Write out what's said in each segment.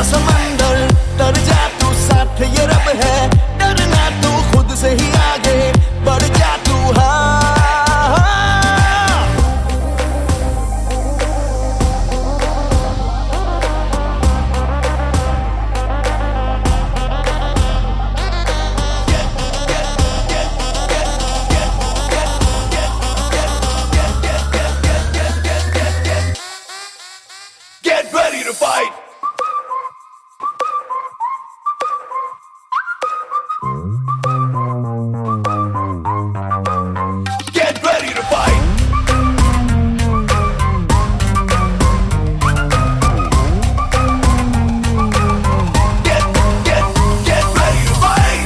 समंदर, डर जा तू साथ ये रब है, डरना तू खुद से ही आगे बढ़ जा तू। Get ready to fight! Get ready to fight! Get ready to fight!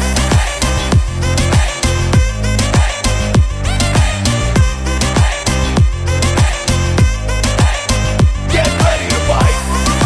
Get ready to fight!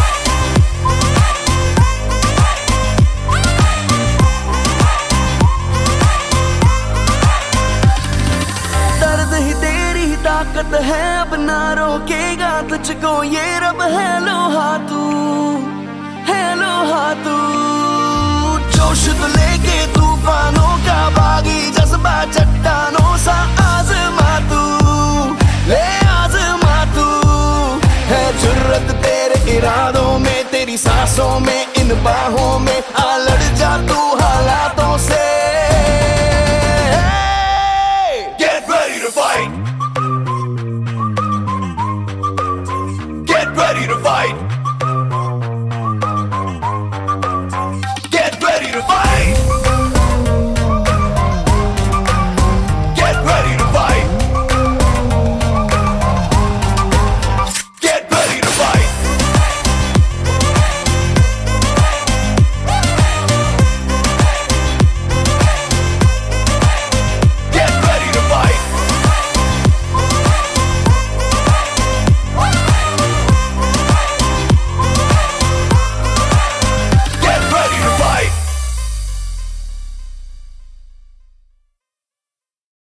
दर्द ही तेरी ही ताकत है, अब ना रोकेगा तुझको ये रब है। लोहा तू है, लोहा तू जोश तो लेके तूफानों का बागी, जज्बा चट्टानों सा आजमा तू, ले आजमा तू। है जुर्रत तेरे इरादों में, तेरी सांसों में, इन बाहों में,